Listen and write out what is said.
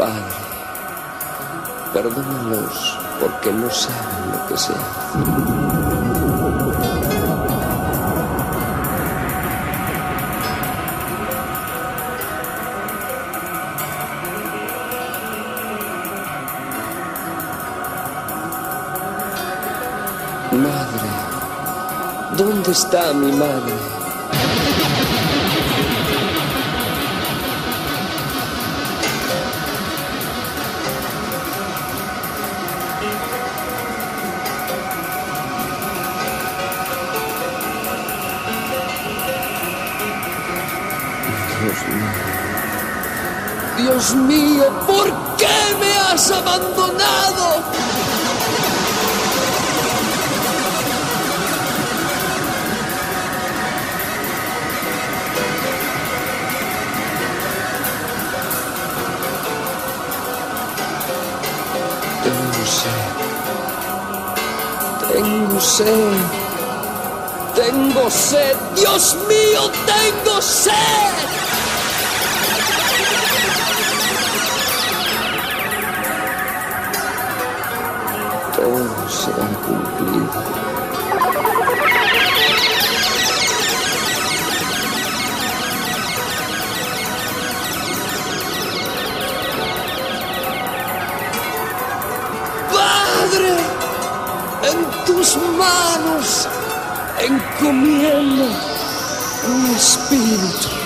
Padre, perdónalos porque no saben lo que se hace. Madre, ¿dónde está mi madre? Dios mío, ¿por qué me has abandonado? Tengo sed. Tengo sed. Dios mío, tengo sed. Todo se ha cumplido. Padre, en tus manos encomiendo mi espíritu.